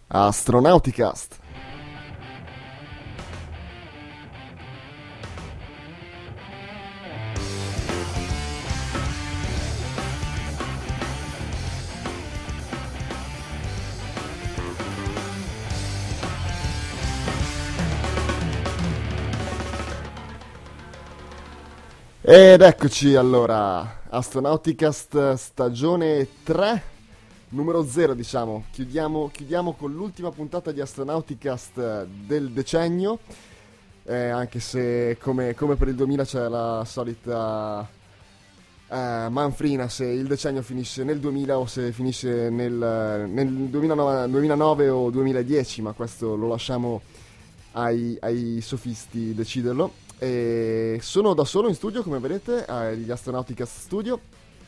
Astronauticast. Ed eccoci allora, Astronauticast stagione 3, numero 0 diciamo, chiudiamo con l'ultima puntata di Astronauticast del decennio, anche se come per il 2000 c'è la solita manfrina se il decennio finisce nel 2000 o se finisce nel 2009 o 2010, ma questo lo lasciamo ai sofisti deciderlo. E sono da solo in studio, come vedete, agli Astronauticast Studio,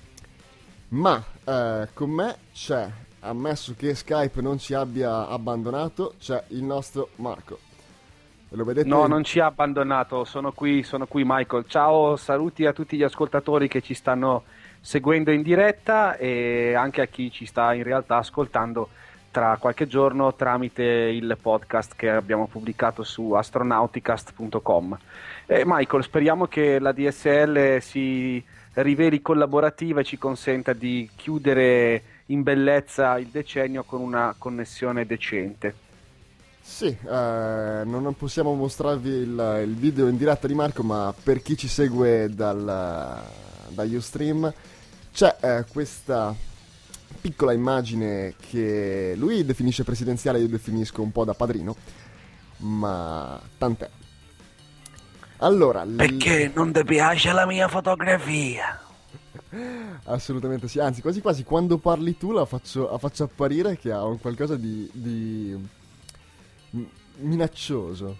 ma con me c'è, ammesso che Skype non ci abbia abbandonato, c'è il nostro Marco. Lo vedete? No, non ci ha abbandonato, sono qui Michael. Ciao, saluti a tutti gli ascoltatori che ci stanno seguendo in diretta e anche a chi ci sta in realtà ascoltando tra qualche giorno tramite il podcast che abbiamo pubblicato su astronauticast.com. Michael, speriamo che la DSL si riveli collaborativa e ci consenta di chiudere in bellezza il decennio con una connessione decente. Sì, non possiamo mostrarvi il video in diretta di Marco, ma per chi ci segue da Ustream c'è questa piccola immagine che lui definisce presidenziale, io definisco un po' da padrino, ma tant'è. Allora, Perché non ti piace la mia fotografia? assolutamente sì, anzi quasi quasi quando parli tu la faccio apparire che ha un qualcosa di minaccioso.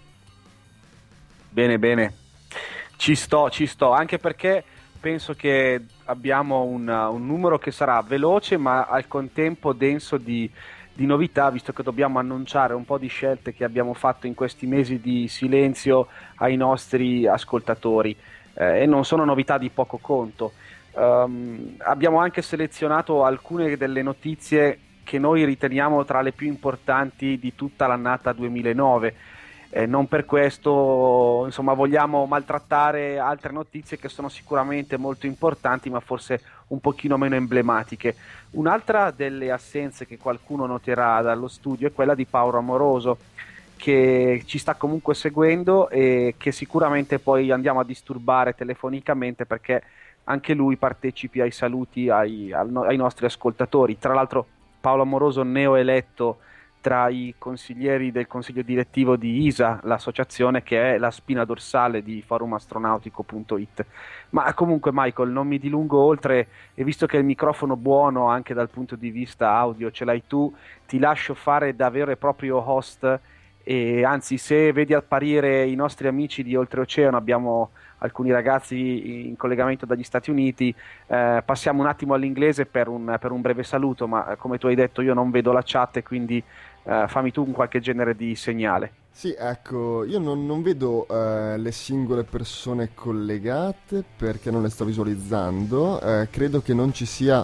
Bene, ci sto, anche perché penso che abbiamo un numero che sarà veloce ma al contempo denso di novità, visto che dobbiamo annunciare un po' di scelte che abbiamo fatto in questi mesi di silenzio ai nostri ascoltatori, e non sono novità di poco conto. Abbiamo anche selezionato alcune delle notizie che noi riteniamo tra le più importanti di tutta l'annata 2009. Non per questo, insomma, vogliamo maltrattare altre notizie che sono sicuramente molto importanti, ma forse un pochino meno emblematiche. Un'altra delle assenze che qualcuno noterà dallo studio è quella di Paolo Amoroso, che ci sta comunque seguendo e che sicuramente poi andiamo a disturbare telefonicamente perché anche lui partecipi ai saluti ai nostri ascoltatori. Tra l'altro Paolo Amoroso neoeletto tra i consiglieri del consiglio direttivo di ISA, l'associazione che è la spina dorsale di forumastronautico.it. Ma comunque Michael, non mi dilungo oltre, e visto che il microfono buono anche dal punto di vista audio ce l'hai tu, ti lascio fare da vero e proprio host, e anzi, se vedi apparire i nostri amici di oltreoceano, abbiamo alcuni ragazzi in collegamento dagli Stati Uniti, passiamo un attimo all'inglese per un breve saluto, ma come tu hai detto io non vedo la chat e quindi fammi tu un qualche genere di segnale. Sì, ecco, io non vedo le singole persone collegate perché non le sto visualizzando. Credo che non ci sia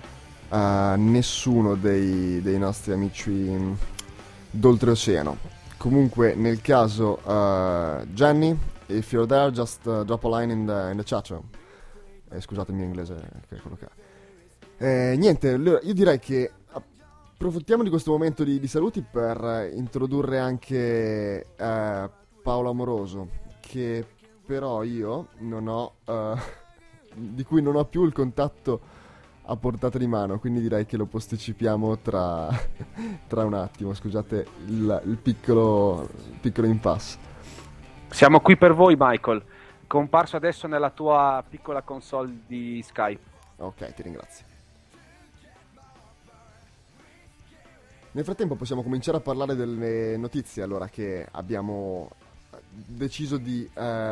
nessuno dei nostri amici d'oltreoceano. Comunque, nel caso, Jenny, if you're there, just drop a line in the chat room. Scusate il mio inglese, che è quello che è. Niente, allora, io direi che approfittiamo di questo momento di saluti per introdurre anche Paolo Amoroso, che però io non ho, di cui non ho più il contatto a portata di mano, quindi direi che lo posticipiamo tra un attimo. Scusate il piccolo impasse. Siamo qui per voi, Michael, comparso adesso nella tua piccola console di Skype. Ok, ti ringrazio. Nel frattempo possiamo cominciare a parlare delle notizie, allora, che abbiamo deciso di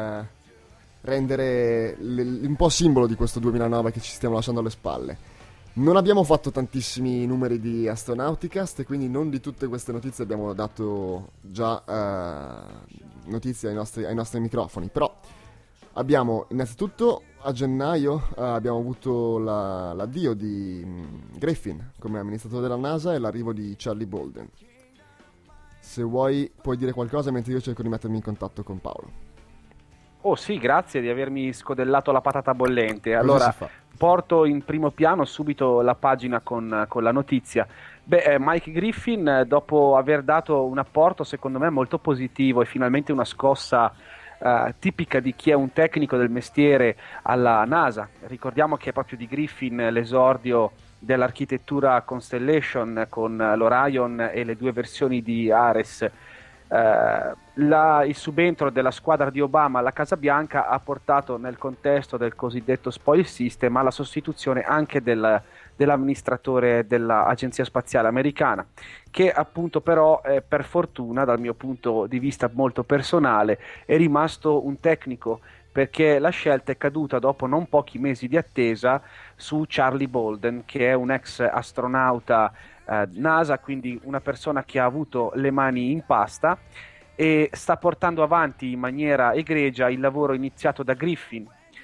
rendere un po' simbolo di questo 2009 che ci stiamo lasciando alle spalle. Non abbiamo fatto tantissimi numeri di Astronauticast e quindi non di tutte queste notizie abbiamo dato già notizie ai nostri microfoni, però abbiamo innanzitutto a gennaio abbiamo avuto l'addio di Griffin come amministratore della NASA e l'arrivo di Charlie Bolden. se vuoi puoi dire qualcosa mentre io cerco di mettermi in contatto con Paolo. Oh sì, grazie di avermi scodellato la patata bollente. Così Allora, si fa. porto in primo piano subito la pagina con la notizia. Mike Griffin, dopo aver dato un apporto secondo me molto positivo e finalmente una scossa tipica di chi è un tecnico del mestiere alla NASA. Ricordiamo che è proprio di Griffin l'esordio dell'architettura Constellation con l'Orion e le due versioni di Ares. Il subentro della squadra di Obama alla Casa Bianca ha portato nel contesto del cosiddetto spoil system alla sostituzione anche dell'amministratore dell'Agenzia Spaziale Americana, che appunto però per fortuna dal mio punto di vista molto personale è rimasto un tecnico, perché la scelta è caduta dopo non pochi mesi di attesa su Charlie Bolden, che è un ex astronauta NASA, quindi una persona che ha avuto le mani in pasta e sta portando avanti in maniera egregia il lavoro iniziato da Griffin.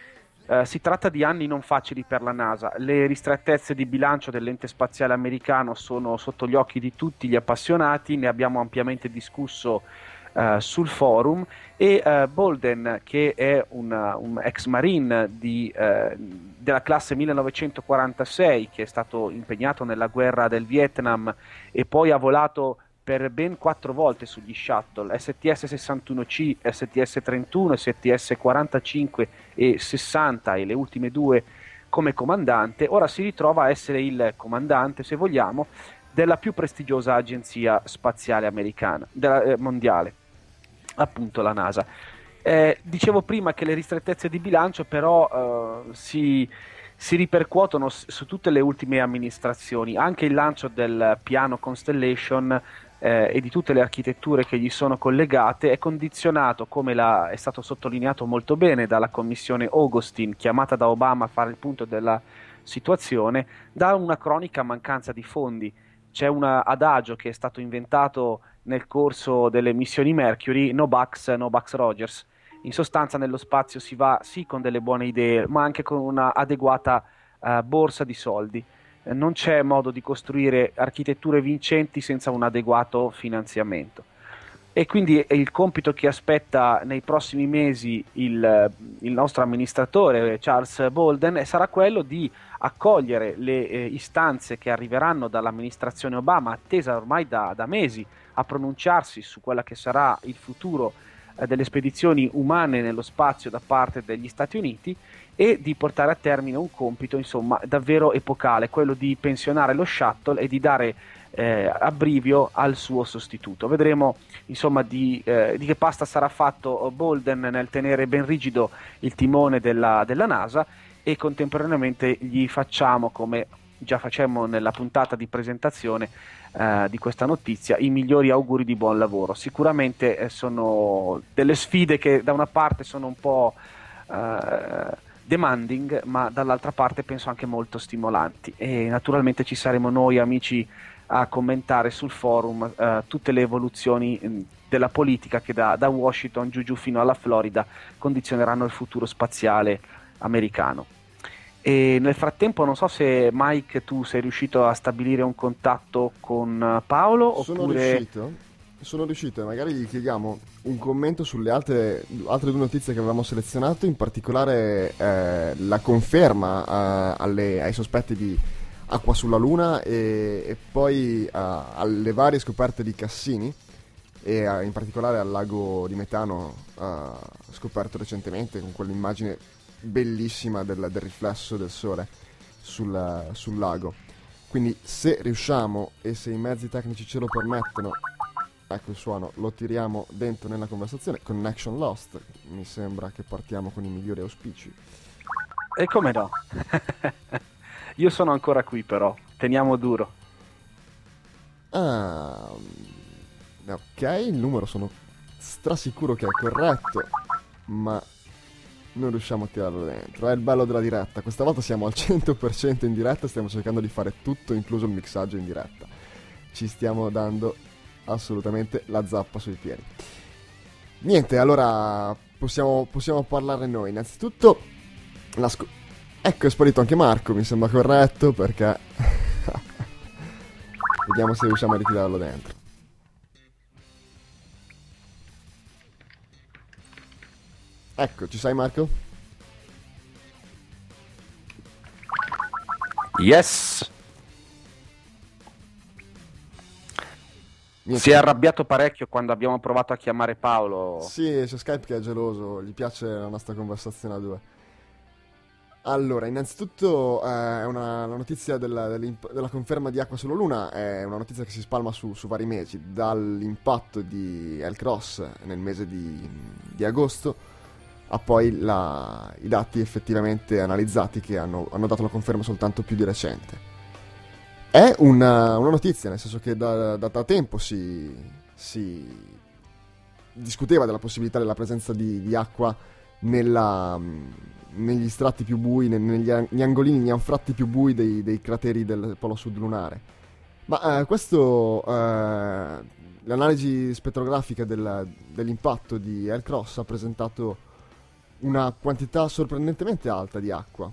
Si tratta di anni non facili per la NASA. Le ristrettezze di bilancio dell'ente spaziale americano sono sotto gli occhi di tutti gli appassionati, ne abbiamo ampiamente discusso sul forum, e Bolden, che è un ex marine della classe 1946, che è stato impegnato nella guerra del Vietnam e poi ha volato per ben 4 volte sugli shuttle STS-61C, STS-31, STS-45 e 60, e le ultime 2 come comandante. Ora si ritrova a essere il comandante, se vogliamo, della più prestigiosa agenzia spaziale americana, mondiale, appunto la NASA. Dicevo prima che le ristrettezze di bilancio però si ripercuotono su tutte le ultime amministrazioni. Anche il lancio del piano Constellation e di tutte le architetture che gli sono collegate è condizionato, come è stato sottolineato molto bene dalla commissione Augustin, chiamata da Obama a fare il punto della situazione, da una cronica mancanza di fondi. C'è un adagio che è stato inventato nel corso delle missioni Mercury: no bucks, no Bucks Rogers. In sostanza nello spazio si va sì con delle buone idee, ma anche con una adeguata borsa di soldi. Non c'è modo di costruire architetture vincenti senza un adeguato finanziamento. E quindi il compito che aspetta nei prossimi mesi il nostro amministratore Charles Bolden sarà quello di accogliere le istanze che arriveranno dall'amministrazione Obama, attesa ormai da mesi a pronunciarsi su quella che sarà il futuro delle spedizioni umane nello spazio da parte degli Stati Uniti, e di portare a termine un compito insomma davvero epocale, quello di pensionare lo shuttle e di dare abbrivio al suo sostituto. Vedremo insomma di che pasta sarà fatto Bolden nel tenere ben rigido il timone della NASA, e contemporaneamente gli facciamo, come già facemmo nella puntata di presentazione di questa notizia, i migliori auguri di buon lavoro. Sicuramente sono delle sfide che da una parte sono un po' demanding, ma dall'altra parte penso anche molto stimolanti, e naturalmente ci saremo noi amici a commentare sul forum tutte le evoluzioni della politica che da Washington giù fino alla Florida condizioneranno il futuro spaziale americano. E nel frattempo non so se Mike tu sei riuscito a stabilire un contatto con Paolo. Sono riuscito, e magari gli chiediamo un commento sulle altre 2 notizie che avevamo selezionato, in particolare la conferma ai sospetti di acqua sulla Luna e poi alle varie scoperte di Cassini, e in particolare al lago di metano scoperto recentemente, con quell'immagine bellissima del riflesso del sole sul lago. Quindi se riusciamo e se i mezzi tecnici ce lo permettono, ecco il suono, lo tiriamo dentro nella conversazione. Connection lost, mi sembra che partiamo con i migliori auspici. E come no? Io sono ancora qui, però teniamo duro. Ok, il numero sono strasicuro che è corretto, ma non riusciamo a tirarlo dentro. È il bello della diretta. Questa volta siamo al 100% in diretta, stiamo cercando di fare tutto, incluso il mixaggio in diretta. Ci stiamo dando assolutamente la zappa sui piedi. Niente, allora possiamo parlare noi. Innanzitutto ecco, è sparito anche Marco, mi sembra corretto, perché vediamo se riusciamo a ritirarlo dentro. Ecco, ci sei Marco? Yes! Niente. Si è arrabbiato parecchio quando abbiamo provato a chiamare Paolo. Sì, c'è Skype che è geloso, gli piace la nostra conversazione a due. Allora, innanzitutto la notizia della conferma di acqua sulla Luna è una notizia che si spalma su vari mesi, dall'impatto di L-Cross nel mese di agosto a poi i dati effettivamente analizzati che hanno dato la conferma soltanto più di recente. È una notizia, nel senso che da tempo si discuteva della possibilità della presenza di acqua negli strati più bui, negli angolini, negli anfratti più bui dei crateri del polo sud lunare. Ma l'analisi spettrografica dell'impatto di L-Cross ha presentato una quantità sorprendentemente alta di acqua.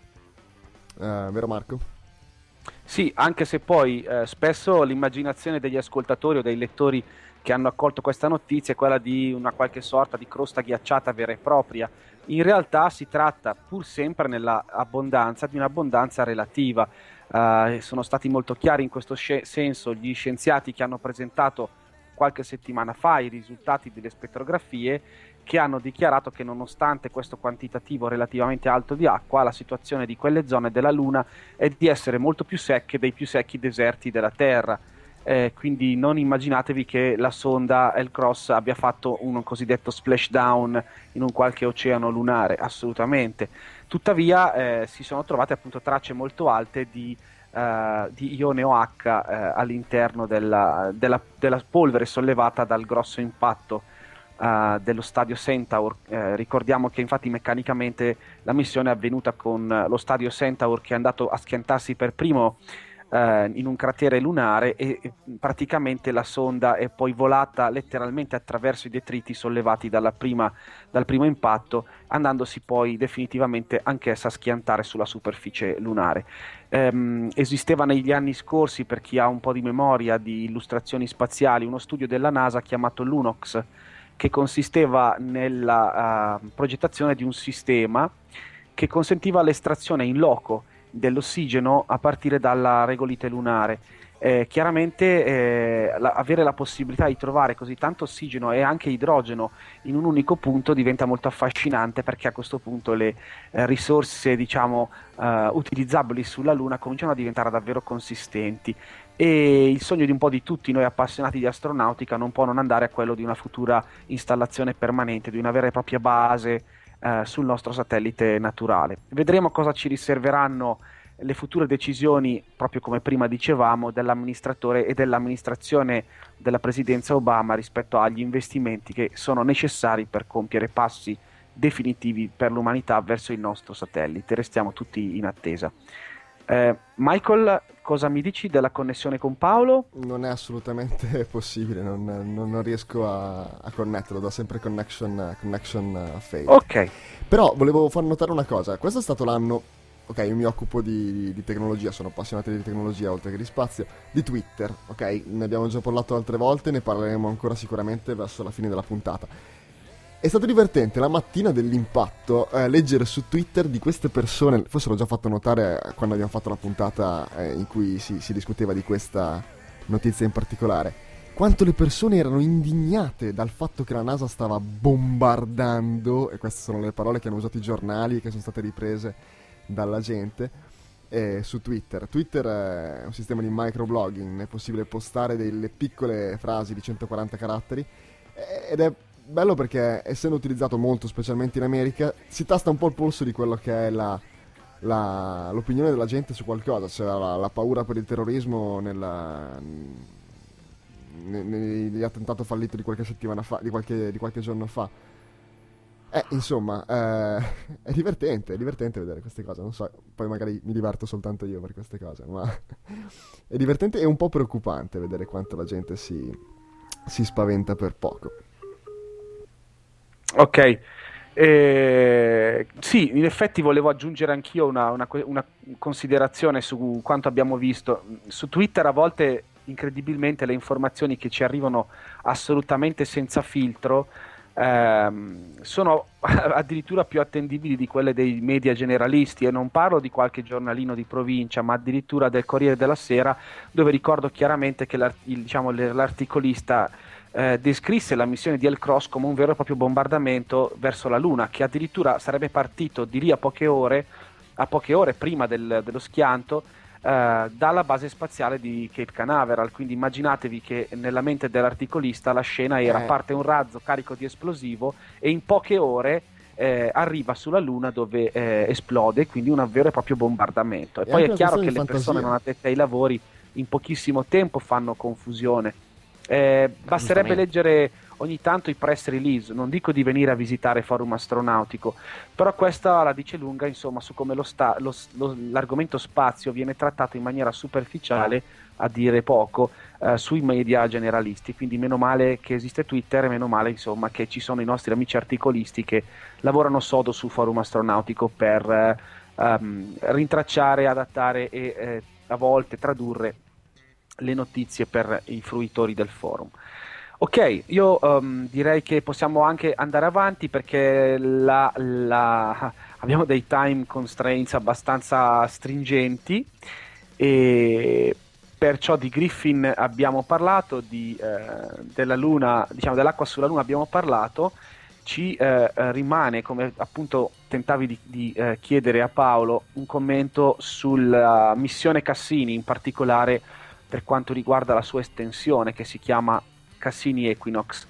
Vero Marco? Sì, anche se poi spesso l'immaginazione degli ascoltatori o dei lettori che hanno accolto questa notizia è quella di una qualche sorta di crosta ghiacciata vera e propria. In realtà si tratta pur sempre nella abbondanza di un'abbondanza relativa. Sono stati molto chiari in questo senso gli scienziati che hanno presentato qualche settimana fa i risultati delle spettrografie, che hanno dichiarato che nonostante questo quantitativo relativamente alto di acqua, la situazione di quelle zone della Luna è di essere molto più secche dei più secchi deserti della Terra. Quindi non immaginatevi che la sonda L-Cross abbia fatto un cosiddetto splashdown in un qualche oceano lunare, assolutamente. Tuttavia si sono trovate appunto tracce molto alte di ione OH all'interno della polvere sollevata dal grosso impatto dello stadio Centaur. Ricordiamo che infatti meccanicamente la missione è avvenuta con lo stadio Centaur che è andato a schiantarsi per primo in un cratere lunare e praticamente la sonda è poi volata letteralmente attraverso i detriti sollevati dal primo impatto, andandosi poi definitivamente anch'essa a schiantare sulla superficie lunare. Esisteva negli anni scorsi, per chi ha un po' di memoria di illustrazioni spaziali, uno studio della NASA chiamato Lunox, che consisteva nella progettazione di un sistema che consentiva l'estrazione in loco dell'ossigeno a partire dalla regolite lunare. Chiaramente avere la possibilità di trovare così tanto ossigeno e anche idrogeno in un unico punto diventa molto affascinante, perché a questo punto le risorse diciamo utilizzabili sulla Luna cominciano a diventare davvero consistenti, e il sogno di un po' di tutti noi appassionati di astronautica non può non andare a quello di una futura installazione permanente, di una vera e propria base sul nostro satellite naturale. Vedremo cosa ci riserveranno le future decisioni, proprio come prima dicevamo, dell'amministratore e dell'amministrazione della presidenza Obama rispetto agli investimenti che sono necessari per compiere passi definitivi per l'umanità verso il nostro satellite. Restiamo tutti in attesa. Michael, cosa mi dici della connessione con Paolo? Non è assolutamente possibile, non riesco a connetterlo, do sempre connection fail. Ok. Però volevo far notare una cosa, questo è stato l'anno, ok, io mi occupo di tecnologia, sono appassionato di tecnologia oltre che di spazio, di Twitter, ok? Ne abbiamo già parlato altre volte, ne parleremo ancora sicuramente verso la fine della puntata. È stato divertente la mattina dell'impatto leggere su Twitter di queste persone, forse l'ho già fatto notare quando abbiamo fatto la puntata in cui si discuteva di questa notizia in particolare, quanto le persone erano indignate dal fatto che la NASA stava bombardando, e queste sono le parole che hanno usato i giornali e che sono state riprese dalla gente, su Twitter. Twitter è un sistema di microblogging, è possibile postare delle piccole frasi di 140 caratteri ed è bello perché, essendo utilizzato molto specialmente in America, si tasta un po' il polso di quello che è l'opinione della gente su qualcosa, cioè la paura per il terrorismo negli attentato fallito di qualche settimana fa, di qualche giorno fa. Insomma, è divertente vedere queste cose, non so, poi magari mi diverto soltanto io per queste cose, ma è divertente e un po' preoccupante vedere quanto la gente si spaventa per poco. Ok, sì, in effetti volevo aggiungere anch'io una considerazione su quanto abbiamo visto. Su Twitter a volte, incredibilmente, le informazioni che ci arrivano assolutamente senza filtro sono addirittura più attendibili di quelle dei media generalisti, e non parlo di qualche giornalino di provincia, ma addirittura del Corriere della Sera, dove ricordo chiaramente che l'articolista descrisse la missione di El Cross come un vero e proprio bombardamento verso la Luna, che addirittura sarebbe partito di lì a poche ore prima dello schianto, dalla base spaziale di Cape Canaveral. Quindi immaginatevi che nella mente dell'articolista la scena era: parte un razzo carico di esplosivo e in poche ore arriva sulla Luna, dove esplode, quindi un vero e proprio bombardamento. E poi è chiaro che le persone non addette ai lavori in pochissimo tempo fanno confusione. Basterebbe leggere ogni tanto i press release, non dico di venire a visitare Forum Astronautico, però questa la dice lunga, insomma, su come l'argomento spazio viene trattato in maniera superficiale, a dire poco, sui media generalisti. Quindi meno male che esiste Twitter, e meno male, insomma, che ci sono i nostri amici articolisti che lavorano sodo su Forum Astronautico per rintracciare, adattare e a volte tradurre le notizie per i fruitori del forum. Ok, io direi che possiamo anche andare avanti, perché abbiamo dei time constraints abbastanza stringenti, e perciò di Griffin abbiamo parlato, della Luna, diciamo dell'acqua sulla Luna abbiamo parlato. Ci rimane, come appunto tentavi di chiedere a Paolo, un commento sulla missione Cassini, in particolare per quanto riguarda la sua estensione, che si chiama Cassini Equinox.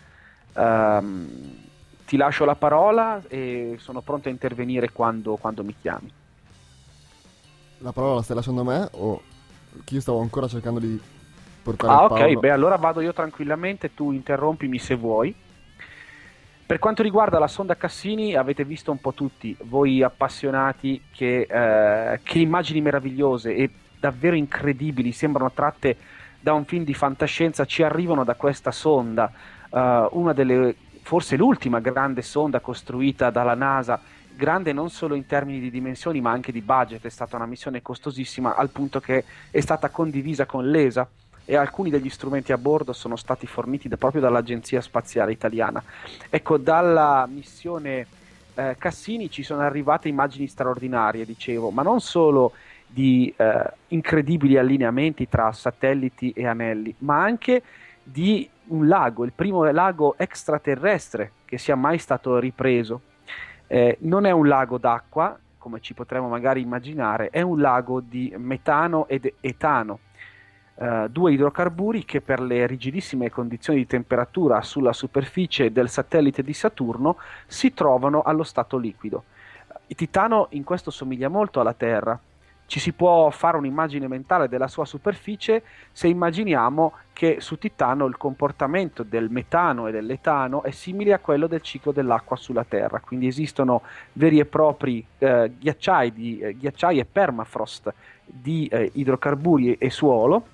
Ti lascio la parola e sono pronto a intervenire quando mi chiami. La parola la stai lasciando a me, o che io stavo ancora cercando di portare ok, Paolo? beh, allora vado io tranquillamente, tu interrompimi se vuoi. Per quanto riguarda la sonda Cassini, avete visto un po' tutti, voi appassionati, che immagini meravigliose e davvero incredibili, sembrano tratte da un film di fantascienza, ci arrivano da questa sonda, una delle, forse l'ultima grande sonda costruita dalla NASA, grande non solo in termini di dimensioni ma anche di budget. È stata una missione costosissima, al punto che è stata condivisa con l'ESA, e alcuni degli strumenti a bordo sono stati forniti proprio dall'Agenzia Spaziale Italiana. Ecco, dalla missione Cassini ci sono arrivate immagini straordinarie, dicevo, ma non solo di incredibili allineamenti tra satelliti e anelli, ma anche di un lago, il primo lago extraterrestre che sia mai stato ripreso. Non è un lago d'acqua, come ci potremmo magari immaginare, è un lago di metano ed etano, due idrocarburi che, per le rigidissime condizioni di temperatura sulla superficie del satellite di Saturno, si trovano allo stato liquido. Il Titano in questo somiglia molto alla Terra. Ci si può fare un'immagine mentale della sua superficie se immaginiamo che su Titano il comportamento del metano e dell'etano è simile a quello del ciclo dell'acqua sulla Terra. Quindi esistono veri e propri ghiacciai e permafrost di idrocarburi e suolo,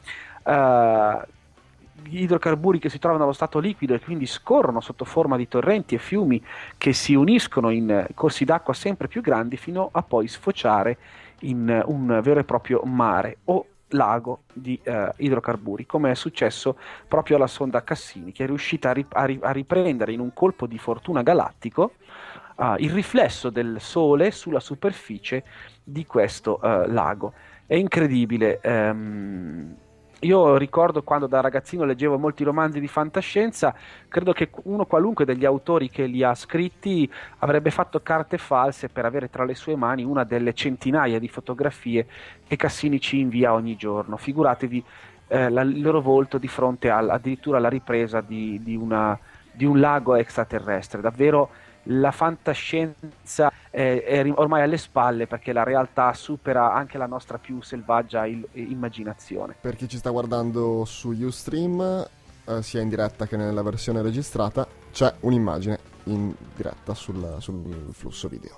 idrocarburi che si trovano allo stato liquido e quindi scorrono sotto forma di torrenti e fiumi che si uniscono in corsi d'acqua sempre più grandi, fino a poi sfociare in un vero e proprio mare o lago di idrocarburi, come è successo proprio alla sonda Cassini, che è riuscita a riprendere in un colpo di fortuna galattico il riflesso del Sole sulla superficie di questo lago. È incredibile. Io ricordo quando da ragazzino leggevo molti romanzi di fantascienza, credo che uno qualunque degli autori che li ha scritti avrebbe fatto carte false per avere tra le sue mani una delle centinaia di fotografie che Cassini ci invia ogni giorno. Figuratevi il loro volto di fronte addirittura alla ripresa di un lago extraterrestre. Davvero la fantascienza è ormai alle spalle, perché la realtà supera anche la nostra più selvaggia immaginazione. Per chi ci sta guardando su Ustream, sia in diretta che nella versione registrata, c'è un'immagine in diretta sul flusso video.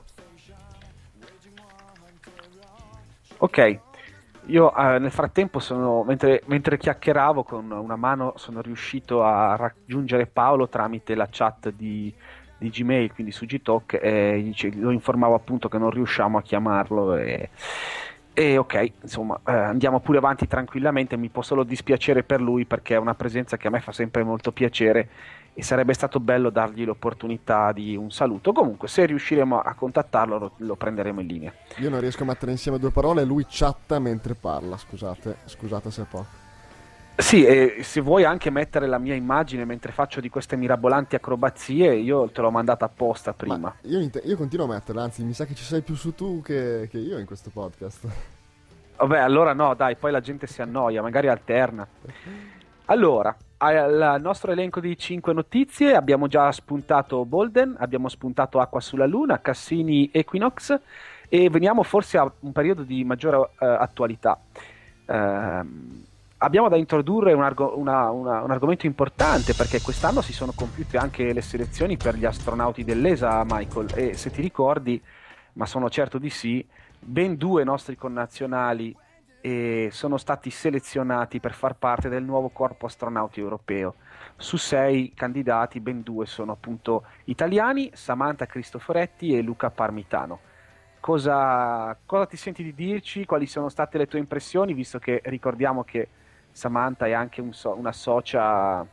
Ok, io nel frattempo mentre chiacchieravo con una mano sono riuscito a raggiungere Paolo tramite la chat di Gmail, quindi su Gtalk, e lo informavo appunto che non riusciamo a chiamarlo, e ok, insomma, andiamo pure avanti tranquillamente. Mi può solo dispiacere per lui, perché è una presenza che a me fa sempre molto piacere, e sarebbe stato bello dargli l'opportunità di un saluto. Comunque, se riusciremo a contattarlo, lo prenderemo in linea. Io non riesco a mettere insieme due parole, lui chatta mentre parla, scusate se può. Sì, e se vuoi anche mettere la mia immagine mentre faccio di queste mirabolanti acrobazie, io te l'ho mandata apposta prima. Ma io continuo a metterla, anzi mi sa che ci sei più su tu che io in questo podcast. Vabbè, allora no, dai, poi la gente si annoia, magari alterna. Allora, al nostro elenco di 5 notizie abbiamo già spuntato Bolden, abbiamo spuntato Acqua sulla Luna, Cassini Equinox e veniamo forse a un periodo di maggiore attualità. Abbiamo da introdurre un argomento importante perché quest'anno si sono compiute anche le selezioni per gli astronauti dell'ESA, Michael, e se ti ricordi, ma sono certo di sì, ben 2 nostri connazionali sono stati selezionati per far parte del nuovo corpo astronauti europeo. Su 6 candidati, ben 2 sono appunto italiani, Samantha Cristoforetti e Luca Parmitano. Cosa ti senti di dirci? Quali sono state le tue impressioni, visto che ricordiamo che Samantha è anche una socia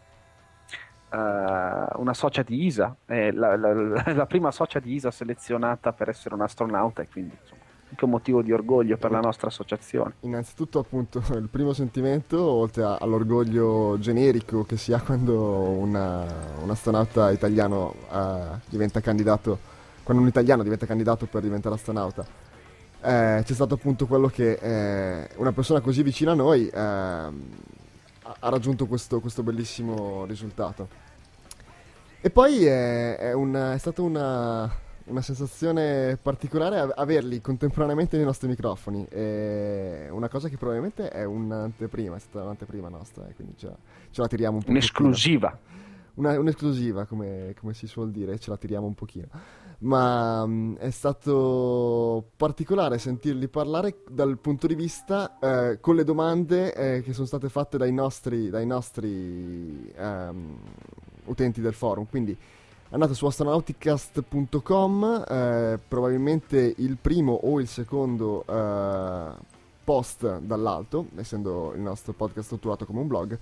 di ISA, è la prima socia di ISA selezionata per essere un'astronauta e quindi insomma anche un motivo di orgoglio per la nostra associazione. Innanzitutto appunto il primo sentimento, oltre all'orgoglio generico che si ha quando un astronauta italiano diventa candidato, quando un italiano diventa candidato per diventare astronauta, c'è stato appunto quello che una persona così vicina a noi ha raggiunto questo bellissimo risultato. E poi è stata una sensazione particolare averli contemporaneamente nei nostri microfoni, una cosa che probabilmente è è stata un'anteprima nostra, quindi ce la tiriamo un po'. Un'esclusiva. Un'esclusiva, come si suol dire, ce la tiriamo un pochino. Ma è stato particolare sentirli parlare dal punto di vista con le domande che sono state fatte dai nostri utenti del forum. Quindi andate su astronauticast.com, probabilmente il primo o il secondo post dall'alto, essendo il nostro podcast strutturato come un blog.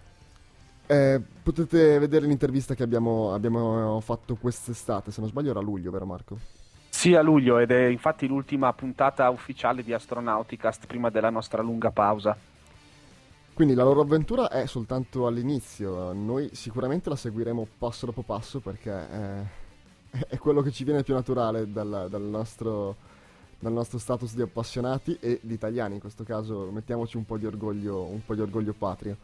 Potete vedere l'intervista che abbiamo fatto quest'estate, se non sbaglio era a luglio, vero Marco? Sì, a luglio, ed è infatti l'ultima puntata ufficiale di Astronauticast prima della nostra lunga pausa. Quindi la loro avventura è soltanto all'inizio, noi sicuramente la seguiremo passo dopo passo perché è quello che ci viene più naturale dal nostro status di appassionati e di italiani, in questo caso mettiamoci un po' di orgoglio patrio.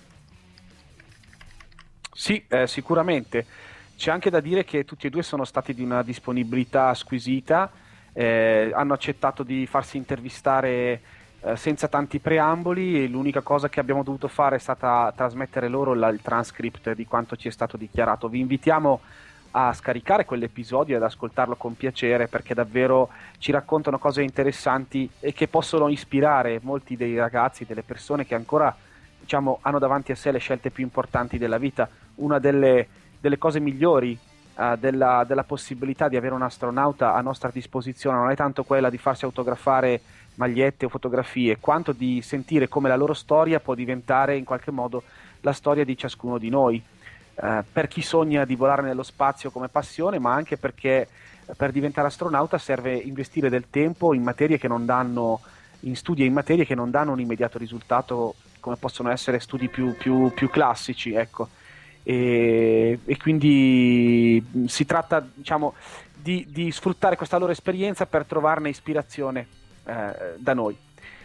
Sì, sicuramente. C'è anche da dire che tutti e due sono stati di una disponibilità squisita, hanno accettato di farsi intervistare senza tanti preamboli e l'unica cosa che abbiamo dovuto fare è stata trasmettere loro il transcript di quanto ci è stato dichiarato. Vi invitiamo a scaricare quell'episodio e ad ascoltarlo con piacere perché davvero ci raccontano cose interessanti e che possono ispirare molti dei ragazzi, delle persone che ancora hanno davanti a sé le scelte più importanti della vita. Una delle cose migliori della possibilità di avere un astronauta a nostra disposizione non è tanto quella di farsi autografare magliette o fotografie, quanto di sentire come la loro storia può diventare in qualche modo la storia di ciascuno di noi, per chi sogna di volare nello spazio come passione, ma anche perché per diventare astronauta serve investire del tempo in materie che non danno, in studi e in materie che non danno un immediato risultato come possono essere studi più classici, ecco. E quindi si tratta, di sfruttare questa loro esperienza per trovarne ispirazione da noi.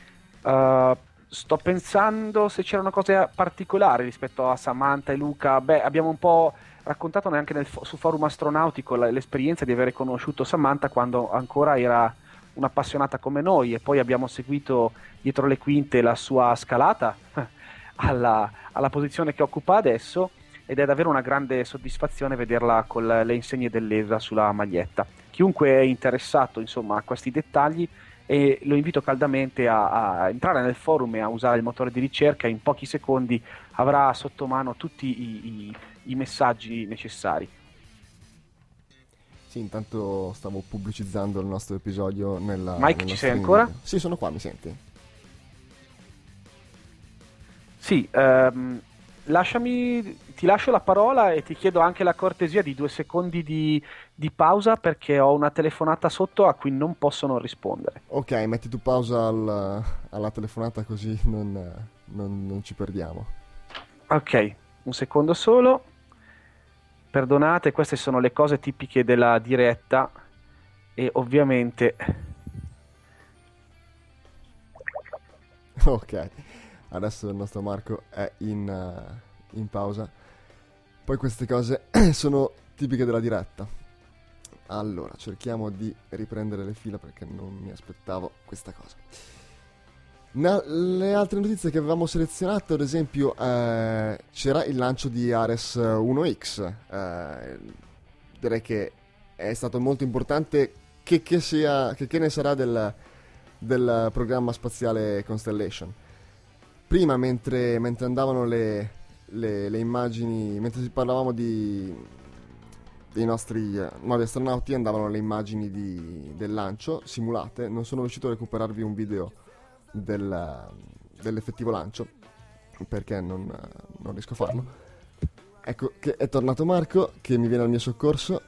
Sto pensando se c'erano cose particolari rispetto a Samantha e Luca. Beh, abbiamo un po' raccontato neanche su Forum Astronautico l'esperienza di aver conosciuto Samantha quando ancora era un'appassionata come noi e poi abbiamo seguito dietro le quinte la sua scalata alla posizione che occupa adesso ed è davvero una grande soddisfazione vederla con le insegne dell'ESA sulla maglietta. Chiunque è interessato insomma a questi dettagli e lo invito caldamente a entrare nel forum e a usare il motore di ricerca, in pochi secondi avrà sotto mano tutti i messaggi necessari. Sì, intanto stavo pubblicizzando il nostro episodio Mike, ci sei ancora? Sì, sono qua, mi senti? Sì, ti lascio la parola e ti chiedo anche la cortesia di 2 secondi di pausa perché ho una telefonata sotto a cui non posso non rispondere. Ok, metti tu pausa alla telefonata così non ci perdiamo. Ok, un secondo solo. Perdonate, queste sono le cose tipiche della diretta e ovviamente... Ok, adesso il nostro Marco è in pausa. Poi queste cose sono tipiche della diretta. Allora, cerchiamo di riprendere le fila perché non mi aspettavo questa cosa. Le altre notizie che avevamo selezionato, ad esempio, c'era il lancio di Ares 1X. Direi che è stato molto importante che ne sarà del programma spaziale Constellation. Prima, mentre andavano le immagini, mentre parlavamo dei nostri nuovi astronauti, andavano le immagini del lancio simulate. Non sono riuscito a recuperarvi un video dell'effettivo lancio perché non riesco a farlo. Ecco che è tornato Marco che mi viene al mio soccorso.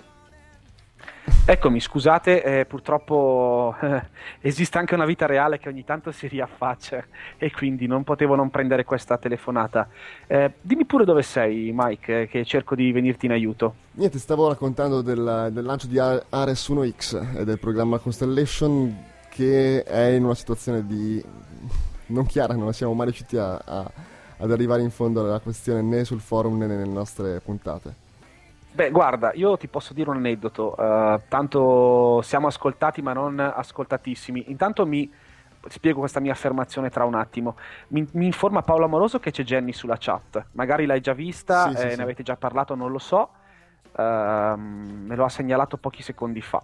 Eccomi, scusate, purtroppo esiste anche una vita reale che ogni tanto si riaffaccia e quindi non potevo non prendere questa telefonata. Dimmi pure dove sei, Mike, che cerco di venirti in aiuto. Niente, stavo raccontando del lancio di Ares 1X e del programma Constellation, che è in una situazione non chiara. Non siamo mai riusciti ad arrivare in fondo alla questione né sul forum né nelle nostre puntate. Beh, guarda, io ti posso dire un aneddoto, tanto siamo ascoltati ma non ascoltatissimi. Intanto mi spiego questa mia affermazione tra un attimo. Mi informa Paolo Amoroso che c'è Jenny sulla chat, magari l'hai già vista, Sì, ne sì. avete già parlato, non lo so. Me lo ha segnalato pochi secondi fa.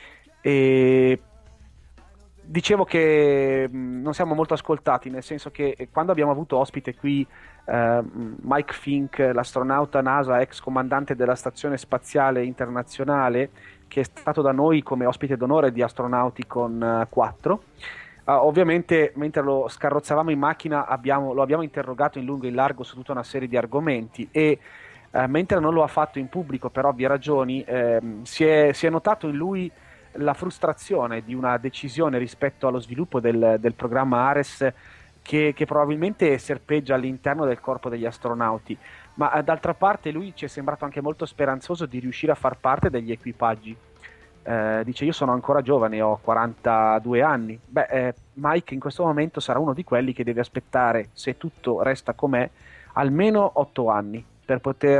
E dicevo che non siamo molto ascoltati, nel senso che quando abbiamo avuto ospite qui Mike Fink, l'astronauta NASA, ex comandante della Stazione Spaziale Internazionale, che è stato da noi come ospite d'onore di Astronauticon 4. Ovviamente, mentre lo scarrozzavamo in macchina, lo abbiamo interrogato in lungo e in largo su tutta una serie di argomenti e mentre non lo ha fatto in pubblico per ovvie ragioni, si è notato in lui la frustrazione di una decisione rispetto allo sviluppo del programma Ares che probabilmente serpeggia all'interno del corpo degli astronauti, ma d'altra parte lui ci è sembrato anche molto speranzoso di riuscire a far parte degli equipaggi. Dice: io sono ancora giovane, ho 42 anni. Mike in questo momento sarà uno di quelli che deve aspettare, se tutto resta com'è, almeno 8 anni per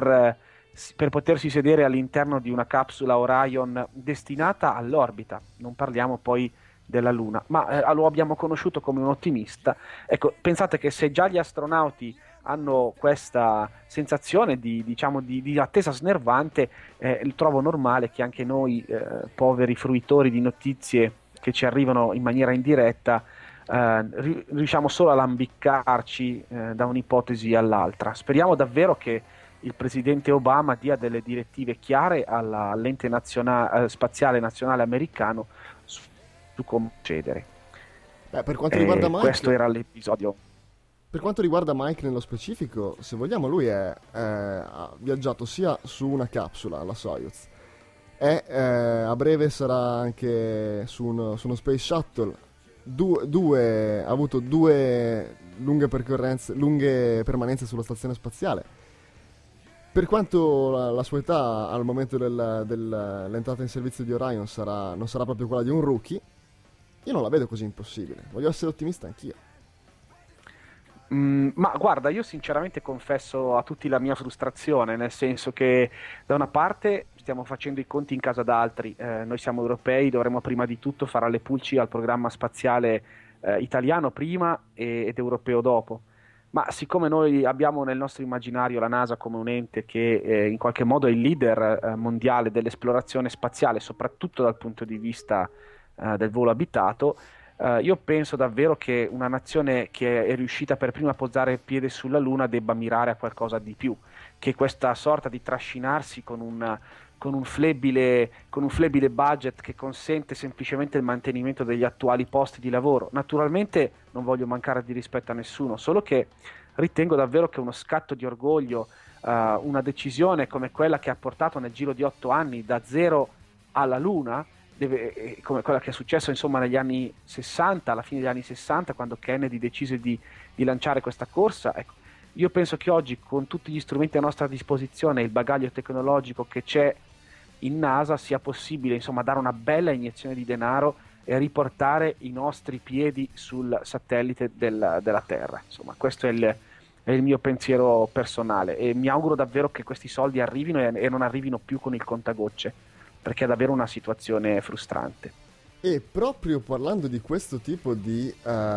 potersi sedere all'interno di una capsula Orion destinata all'orbita. Non parliamo poi della Luna, ma lo abbiamo conosciuto come un ottimista. Ecco, pensate che se già gli astronauti hanno questa sensazione di attesa snervante, trovo normale che anche noi, poveri fruitori di notizie che ci arrivano in maniera indiretta, riusciamo solo a lambicarci da un'ipotesi all'altra. Speriamo davvero che il presidente Obama dia delle direttive chiare all'ente spaziale nazionale americano su come procedere. Per quanto riguarda Mike, questo era l'episodio. Per quanto riguarda Mike nello specifico, se vogliamo, lui ha viaggiato sia su una capsula, la Soyuz, e a breve sarà anche su uno Space Shuttle. Ha avuto 2 lunghe permanenze sulla stazione spaziale. Per quanto la sua età al momento dell'entrata in servizio di Orion non sarà proprio quella di un rookie, io non la vedo così impossibile. Voglio essere ottimista anch'io. Ma guarda, io sinceramente confesso a tutti la mia frustrazione, nel senso che da una parte stiamo facendo i conti in casa d'altri, noi siamo europei, dovremmo prima di tutto fare alle pulci al programma spaziale italiano prima ed europeo dopo. Ma siccome noi abbiamo nel nostro immaginario la NASA come un ente che in qualche modo è il leader mondiale dell'esplorazione spaziale, soprattutto dal punto di vista del volo abitato, io penso davvero che una nazione che è riuscita per prima a posare il piede sulla Luna debba mirare a qualcosa di più, che questa sorta di trascinarsi con un flebile budget che consente semplicemente il mantenimento degli attuali posti di lavoro. Naturalmente non voglio mancare di rispetto a nessuno, solo che ritengo davvero che uno scatto di orgoglio, una decisione come quella che ha portato nel giro di 8 anni da zero alla Luna, come quella che è successo insomma negli anni 60, alla fine degli anni 60, quando Kennedy decise di lanciare questa corsa. Ecco, io penso che oggi, con tutti gli strumenti a nostra disposizione e il bagaglio tecnologico che c'è in NASA, sia possibile insomma dare una bella iniezione di denaro e riportare i nostri piedi sul satellite della Terra. Insomma, questo è il mio pensiero personale, e mi auguro davvero che questi soldi arrivino e non arrivino più con il contagocce, perché è davvero una situazione frustrante. E proprio parlando di questo tipo di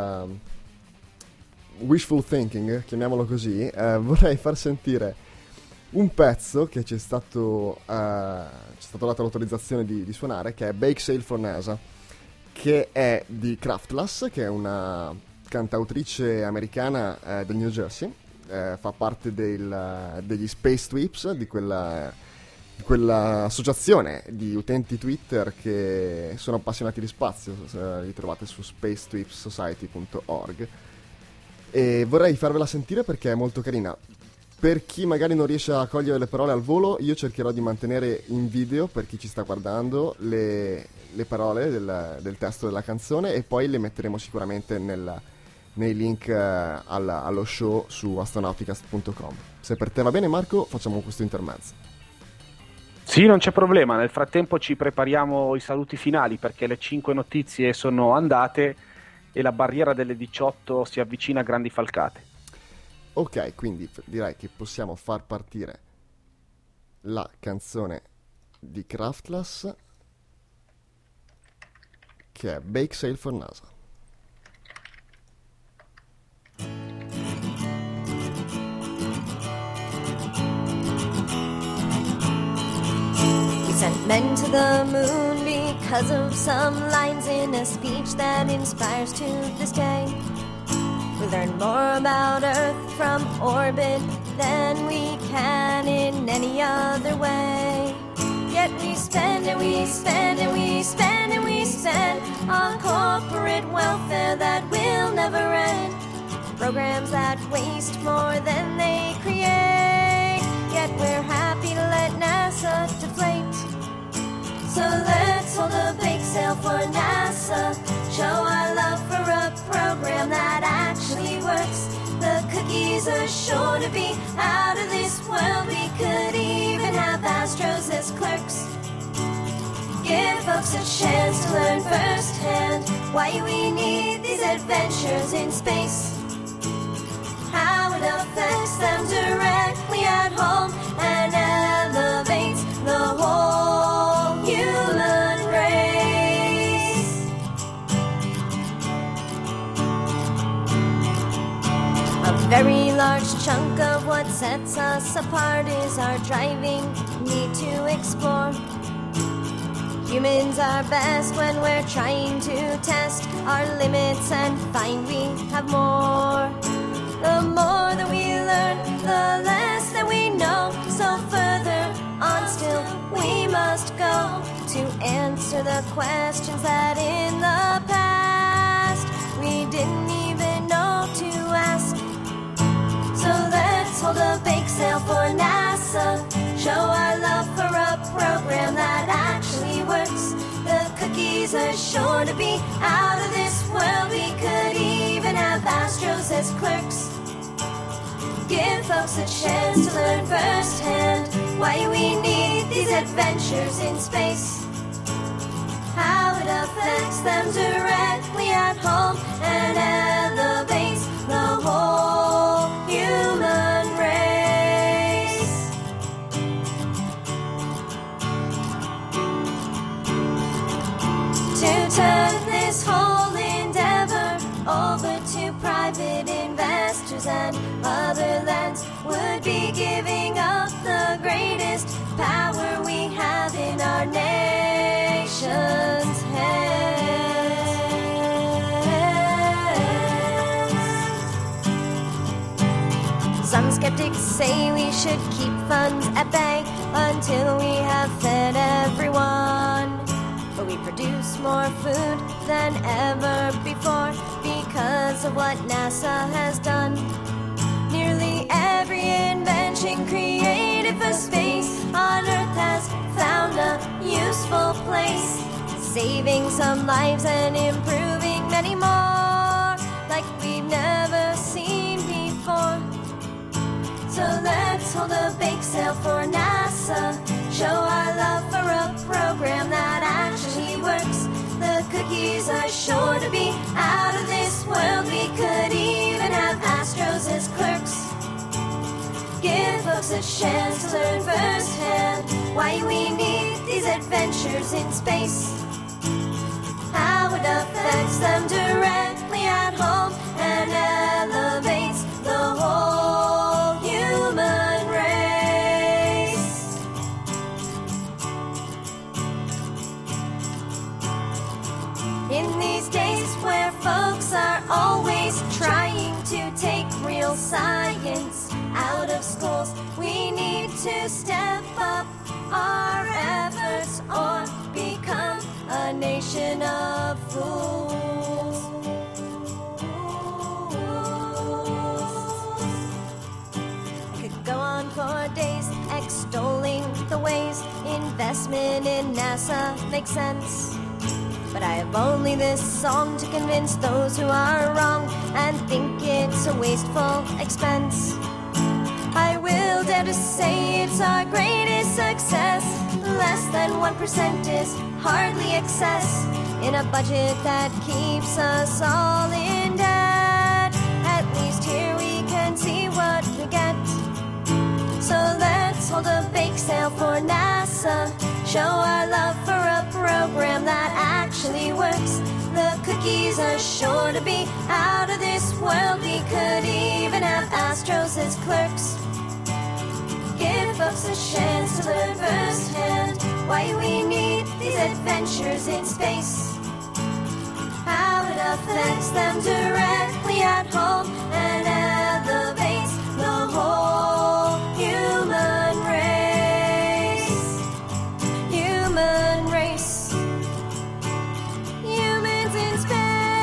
wishful thinking, chiamiamolo così, vorrei far sentire un pezzo che ci è stato data l'autorizzazione di suonare, che è Bake Sale for NASA, che è di Kraftless, che è una cantautrice americana del New Jersey, fa parte degli Space Tweeps, di quella associazione di utenti Twitter che sono appassionati di spazio. Li trovate su spacetweepsociety.org, e vorrei farvela sentire perché è molto carina. Per chi magari non riesce a cogliere le parole al volo, io cercherò di mantenere in video, per chi ci sta guardando, le parole del testo della canzone, e poi le metteremo sicuramente nei link allo show su astronauticast.com. Se per te va bene, Marco, facciamo questo intermezzo. Sì, non c'è problema. Nel frattempo ci prepariamo i saluti finali, perché le 5 notizie sono andate e la barriera delle 18 si avvicina a grandi falcate. Ok, quindi direi che possiamo far partire la canzone di Kraftless, che è Bake Sale for NASA. We sent men to the moon because of some lines in a speech that inspires to this day. We learn more about Earth from orbit than we can in any other way. Yet we spend and we spend and we spend and we spend on corporate welfare that will never end. Programs that waste more than they create. Yet we're happy to let NASA deflate. So let's hold a bake sale for NASA. Show our love for a program that actually works. The cookies are sure to be out of this world. We could even have Astros as clerks. Give folks a chance to learn firsthand why we need these adventures in space. How it affects them directly at home and elevates the whole human race. A very large chunk of what sets us apart is our driving need to explore. Humans are best when we're trying to test our limits and find we have more. The more that we learn, the less that we know. So further on still we must go to answer the questions that in the past we didn't even know to ask. So let's hold a bake sale for NASA. Show our love for a program that actually works. The cookies are sure to be out of this world. We could even have Astros as clerks. Give folks a chance to learn firsthand why we need these adventures in space. How it affects them directly at home and elevates the whole human race. To turn this whole endeavor over to private investors and other lands would be giving up the greatest power we have in our nation's hands. Some skeptics say we should keep funds at bay until we have fed everyone. But we produce more food than ever before because of what NASA has done. space on Earth has found a useful place, saving some lives and improving many more, like we've never seen before. So let's hold a bake sale for NASA, show our love for a program that actually works. The cookies are sure to be out of this world. We could even have Astros as clerks. Give folks a chance to learn firsthand why we need these adventures in space, how it affects them directly at home and elevates the whole human race. In these days where folks are always trying to take real science out of schools, we need to step up our efforts or become a nation of fools. I could go on for days extolling the ways investment in NASA makes sense, but I have only this song to convince those who are wrong and think it's a wasteful expense. I will dare to say it's our greatest success. Less than 1% is hardly excess in a budget that keeps us all in debt. At least here we can see what we get. So let's hold a bake sale for NASA, show our love for a program that actually works. The cookies are sure to be out of this world. We could even have Astros as clerks. Give folks a chance to learn firsthand why we need these adventures in space, how it affects them directly at home and elevates the whole human race. Human race. Humans in space.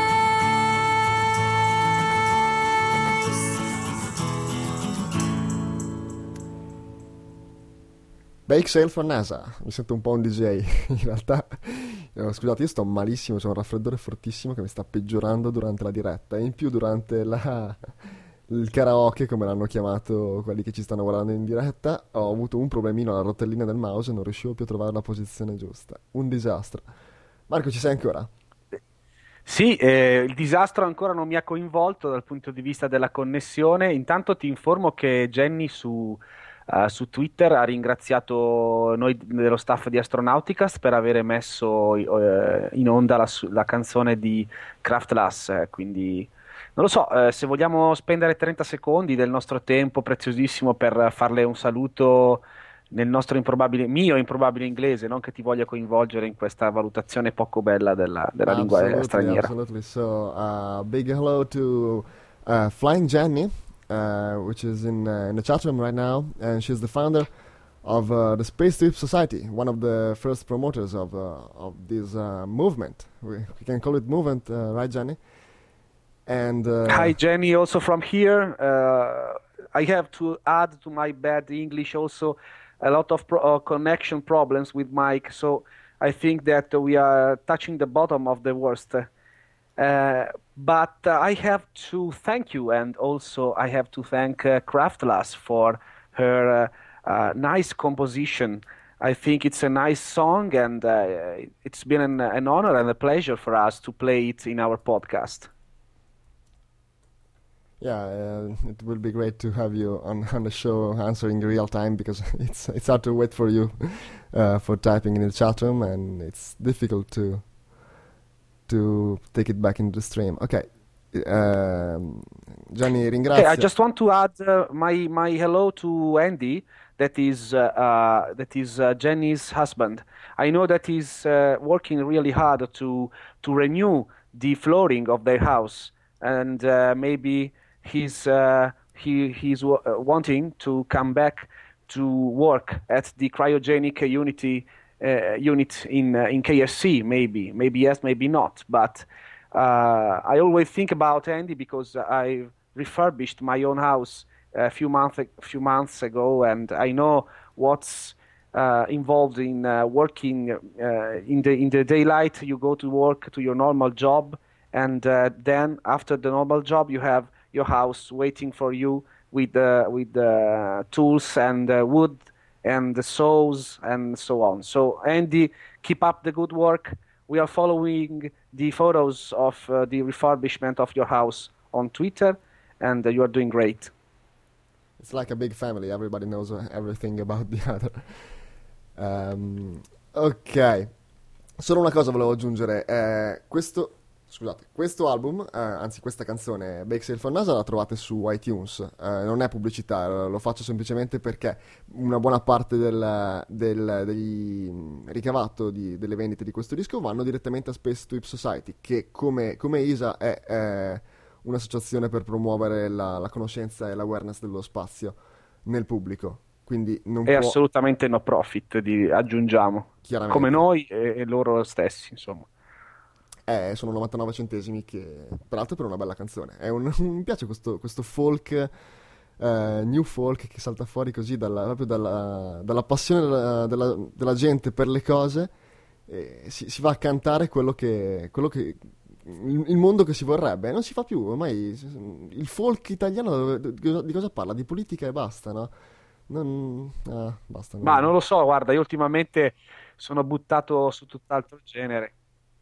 Bake Sale for NASA, mi sento un po' un DJ in realtà. Scusate, io sto malissimo, c'è un raffreddore fortissimo che mi sta peggiorando durante la diretta e in più durante il karaoke, come l'hanno chiamato quelli che ci stanno guardando in diretta, ho avuto un problemino alla rotellina del mouse e non riuscivo più a trovare la posizione giusta. Un disastro. Marco, ci sei ancora? Sì, il disastro ancora non mi ha coinvolto dal punto di vista della connessione. Intanto ti informo che Jenny su Twitter ha ringraziato noi dello staff di Astronauticast per aver messo in onda la canzone di Kraftkless, quindi non lo so, se vogliamo spendere 30 secondi del nostro tempo preziosissimo per farle un saluto nel nostro mio improbabile inglese, non che ti voglia coinvolgere in questa valutazione poco bella della lingua straniera. Absolutely. So, big hello to Flying Jenny, which is in the chat room right now, and she's the founder of the Space Trip Society, one of the first promoters of this movement. We can call it movement, right, Jenny? And hi, Jenny, also from here. I have to add to my bad English also a lot of connection problems with Mike, so I think that we are touching the bottom of the worst. But I have to thank you, and also I have to thank Kraftkless for her nice composition. I think it's a nice song, and it's been an honor and a pleasure for us to play it in our podcast. Yeah, it will be great to have you on the show answering in real time, because it's hard to wait for you for typing in the chat room, and it's difficult to take it back into the stream. Okay, Gianni, ringrazio. Okay, I just want to add my hello to Andy, that is Jenny's husband. I know that he's working really hard to renew the flooring of their house, and maybe he's wanting to come back to work at the cryogenic unit in KSC. Maybe yes, maybe not. But I always think about Andy because I refurbished my own house a few months ago, and I know what's involved in working in the daylight. You go to work to your normal job, and then after the normal job, you have your house waiting for you with tools and wood and the saws and so on. So Andy, keep up the good work. We are following the photos of the refurbishment of your house on Twitter, and you are doing great. It's like a big family, everybody knows everything about the other. Ok, solo una cosa volevo aggiungere. Questo album, anzi questa canzone, Bake Sale for NASA, la trovate su iTunes. Non è pubblicità, lo faccio semplicemente perché una buona parte degli ricavato delle vendite di questo disco vanno direttamente a Space to Hip Society, che come ISA è un'associazione per promuovere la conoscenza e l'awareness dello spazio nel pubblico. Quindi non È può... assolutamente no profit, aggiungiamo, Chiaramente. come noi e loro stessi, insomma. Sono 99 centesimi, che peraltro per una bella canzone. Mi piace questo folk, new folk, che salta fuori così proprio dalla passione della gente per le cose. Si va a cantare quello che il mondo che si vorrebbe. Non si fa più, ormai il folk italiano di cosa parla? Di politica e basta, no? Basta. Ma non lo so, guarda, io ultimamente sono buttato su tutt'altro genere.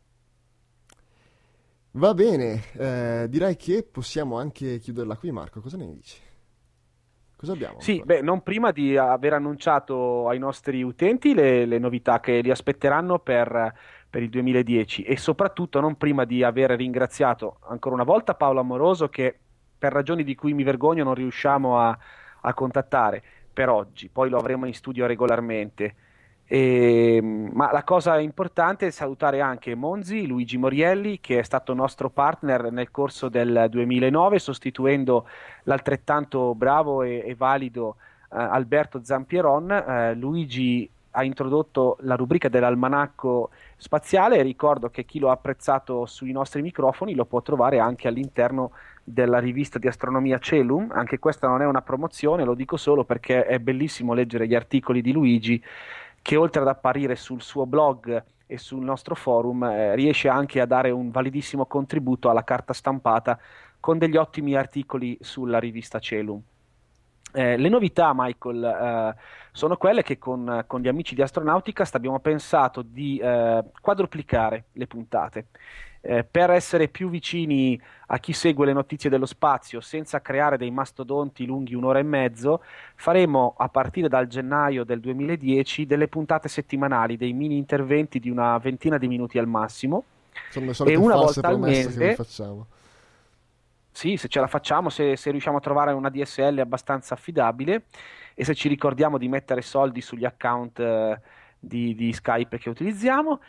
Va bene, direi che possiamo anche chiuderla qui, Marco. Cosa ne dici? Cosa abbiamo Sì, ancora? beh, non prima di aver annunciato ai nostri utenti le novità che li aspetteranno per il 2010, e soprattutto non prima di aver ringraziato ancora una volta Paolo Amoroso, che per ragioni di cui mi vergogno non riusciamo a contattare per oggi. Poi lo avremo in studio regolarmente. Ma la cosa importante è salutare anche Monzi, Luigi Morielli, che è stato nostro partner nel corso del 2009, sostituendo l'altrettanto bravo e valido Alberto Zampieron. Luigi ha introdotto la rubrica dell'almanacco spaziale, e ricordo che chi lo ha apprezzato sui nostri microfoni lo può trovare anche all'interno della rivista di astronomia Celum. Anche questa non è una promozione, lo dico solo perché è bellissimo leggere gli articoli di Luigi, che oltre ad apparire sul suo blog e sul nostro forum, riesce anche a dare un validissimo contributo alla carta stampata con degli ottimi articoli sulla rivista Celum. Le novità, Michael, sono quelle che con gli amici di Astronauticast abbiamo pensato di quadruplicare le puntate. Per essere più vicini a chi segue le notizie dello spazio senza creare dei mastodonti lunghi 1 ora e mezzo, faremo a partire dal gennaio del 2010 delle puntate settimanali, dei mini interventi di una ventina di minuti al massimo, Sono le e solite una false volta al promesse che vi mese. facciamo. Sì, se ce la facciamo, se riusciamo a trovare una DSL abbastanza affidabile, e se ci ricordiamo di mettere soldi sugli account di Skype che utilizziamo.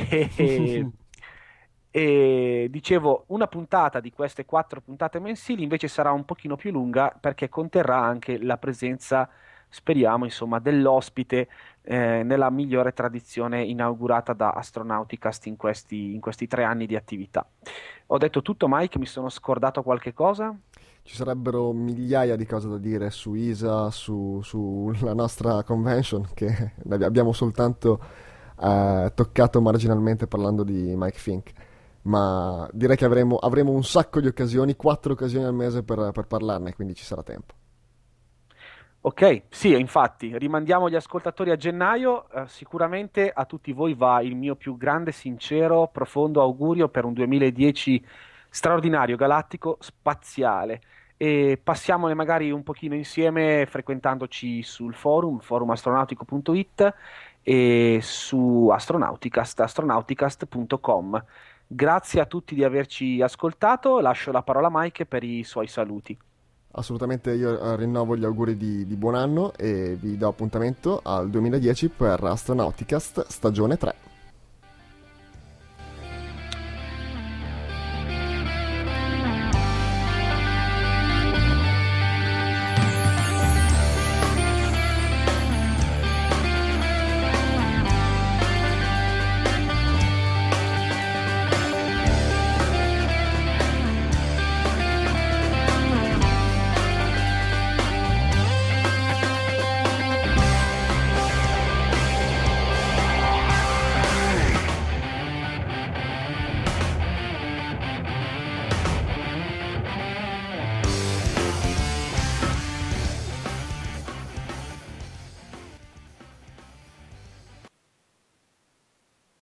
E dicevo, una puntata di queste 4 puntate mensili invece sarà un pochino più lunga, perché conterrà anche la presenza, speriamo, insomma, dell'ospite nella migliore tradizione inaugurata da Astronauticast in questi 3 anni di attività. Ho detto tutto, Mike? Mi sono scordato qualche cosa? Ci sarebbero migliaia di cose da dire su ISA, sulla nostra convention, che abbiamo soltanto toccato marginalmente parlando di Mike Fink. Ma direi che avremo un sacco di occasioni, 4 occasioni al mese per parlarne, quindi ci sarà tempo. Ok, sì, infatti, rimandiamo gli ascoltatori a gennaio. Sicuramente a tutti voi va il mio più grande, sincero, profondo augurio per un 2010 straordinario, galattico, spaziale. E passiamone magari un pochino insieme frequentandoci sul forumastronautico.it e su astronauticast.com. Grazie a tutti di averci ascoltato. Lascio la parola a Mike per i suoi saluti. Assolutamente, io rinnovo gli auguri di buon anno e vi do appuntamento al 2010 per Astronauticast stagione 3.